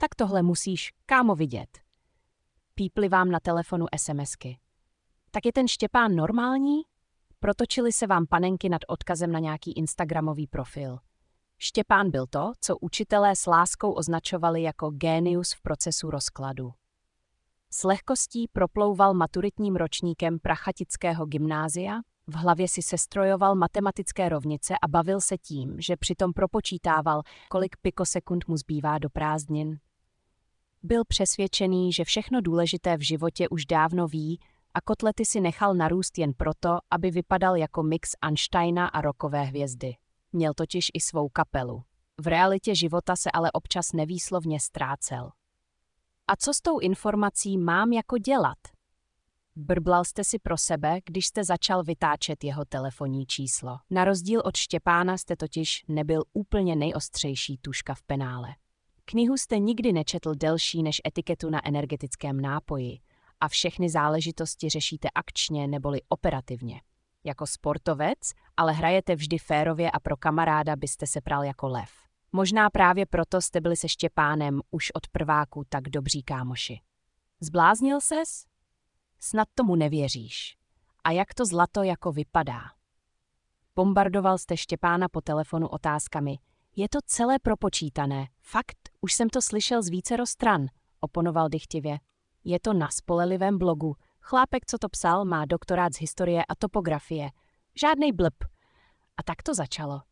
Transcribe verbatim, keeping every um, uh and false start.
Tak tohle musíš, kámo, vidět. Pípli vám na telefonu SMSky. Tak je ten Štěpán normální? Protočily se vám panenky nad odkazem na nějaký instagramový profil. Štěpán byl to, co učitelé s láskou označovali jako génius v procesu rozkladu. S lehkostí proplouval maturitním ročníkem prachatického gymnázia, v hlavě si sestrojoval matematické rovnice a bavil se tím, že přitom propočítával, kolik pikosekund mu zbývá do prázdnin. Byl přesvědčený, že všechno důležité v životě už dávno ví a kotlety si nechal narůst jen proto, aby vypadal jako mix Einsteina a rockové hvězdy. Měl totiž i svou kapelu. V realitě života se ale občas nevýslovně ztrácel. A co s tou informací mám jako dělat? Brblal jste si pro sebe, když jste začal vytáčet jeho telefonní číslo. Na rozdíl od Štěpána jste totiž nebyl úplně nejostřejší tužka v penále. Knihu jste nikdy nečetl delší než etiketu na energetickém nápoji a všechny záležitosti řešíte akčně neboli operativně. Jako sportovec, ale hrajete vždy férově a pro kamaráda byste se pral jako lev. Možná právě proto jste byli se Štěpánem už od prváku tak dobří kámoši. Zbláznil ses? Snad tomu nevěříš. A jak to zlato jako vypadá? Bombardoval jste Štěpána po telefonu otázkami. Je to celé propočítané. Fakt, už jsem to slyšel z vícero stran, oponoval dychtivě. Je to na spolehlivém blogu. Chlápek, co to psal, má doktorát z historie a topografie. Žádnej blb. A tak to začalo.